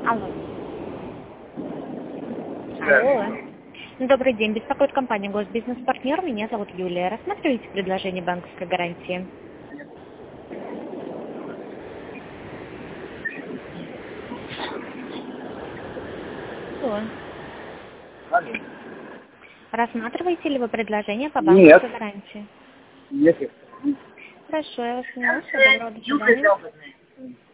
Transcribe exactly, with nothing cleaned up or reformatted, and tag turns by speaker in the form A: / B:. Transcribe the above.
A: Алло.
B: Да.
A: Алло. Добрый день. Беспокоит компания Госбизнес-партнер. Меня зовут Юлия. Рассматриваете предложение банковской гарантии? Алло.
B: Алло.
A: Рассматриваете ли вы предложение по
B: Нет.
A: банковской гарантии?
B: Нет.
A: Хорошо, я вас поняла. Всего доброго. До
B: Юлия
A: свидания.
B: хотел бы.